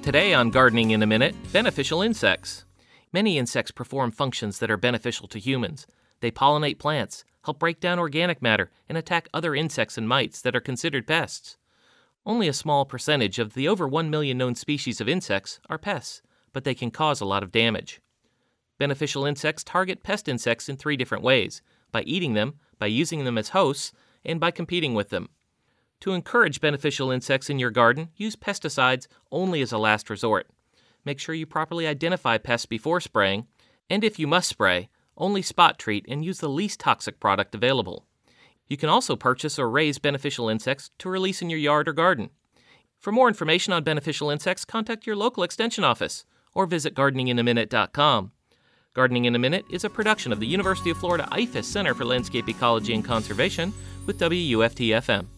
Today on Gardening in a Minute, beneficial insects. Many insects perform functions that are beneficial to humans. They pollinate plants, help break down organic matter, and attack other insects and mites that are considered pests. Only a small percentage of the over 1 million known species of insects are pests, but they can cause a lot of damage. Beneficial insects target pest insects in 3 different ways: by eating them, by using them as hosts, and by competing with them. To encourage beneficial insects in your garden, use pesticides only as a last resort. Make sure you properly identify pests before spraying, and if you must spray, only spot treat and use the least toxic product available. You can also purchase or raise beneficial insects to release in your yard or garden. For more information on beneficial insects, contact your local extension office or visit gardeninginaminute.com. Gardening in a Minute is a production of the University of Florida IFAS Center for Landscape Ecology and Conservation with WUFT-FM.